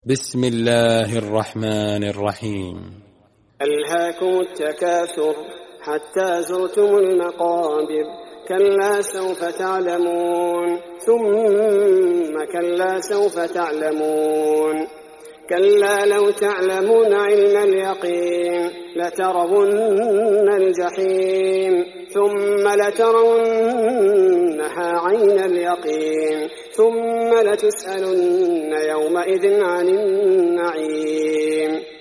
بسم الله الرحمن الرحيم. ألهاكم التكاثر حتى زرتم المقابر، كلا سوف تعلمون ثم كلا سوف تعلمون، كلا لو تعلمون علم اليقين لترون الجحيم ثم لترونها عين اليقين ثم لتسألن يومئذ عن النعيم.